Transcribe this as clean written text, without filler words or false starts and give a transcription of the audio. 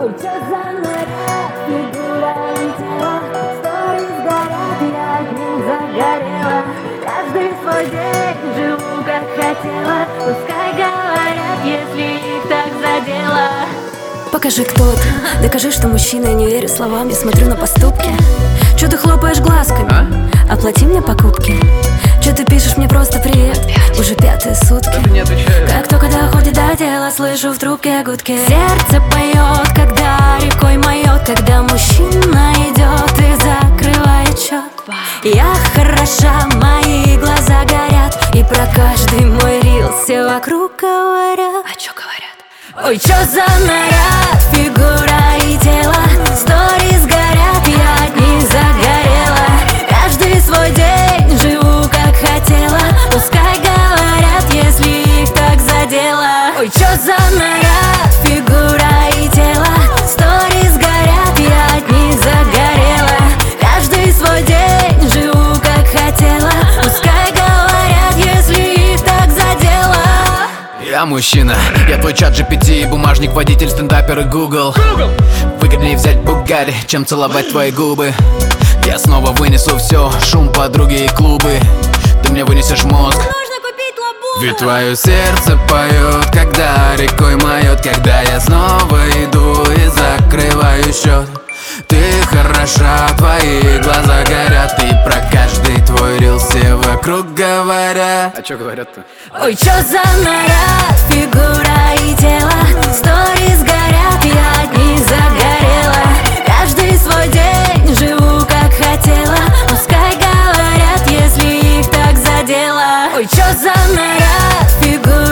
Ой, чё за наряд, фигура и тело, сторис горят, я от них загорела. Каждый свой день живу как хотела, пускай говорят, если их так задело. Покажи, кто ты, докажи, что мужчина, не верю словам, я смотрю на поступки. Чё ты хлопаешь глазками? Оплати мне покупки. Чё ты пишешь мне просто привет? Уже 5-е сутки. Как только доходит до дела, слышу в трубке гудки. Сердце поет, когда рекой моет, когда мужчина идет и закрывает счет. Я хороша, мои глаза горят, и про каждый мой рил все вокруг говорят. А чё говорят? Ой, чё за наряд, фигура и тело, сторис горят, я от них загорела. Каждый свой день живу как хотела, пускай говорят, если их так задело. Ой, чё за наряд, фигура и тело, сторис горят, я от них загорела. Каждый свой день живу как хотела, пускай говорят, если их так задело. Я мужчина, я твой чат GPT, бумажник, водитель, стендапер и Google. Выгоднее взять Бугари, чем целовать твои губы. Я снова вынесу все, шум, подруги и клубы. Ты мне вынесешь мозг. Нужно купить лабубу. Ведь твое сердце поет, когда рекой моет, когда я снова иду и закрываю счет. Ты хороша, твои глаза горят, и про каждый твой рил все вокруг говорят. А чё говорят-то? Ой, чё за наряд, фигура и тело, сторис горят, я от них загорела. Каждый свой день живу как хотела, пускай говорят, если их так задело. Ой, чё за наряд, фигура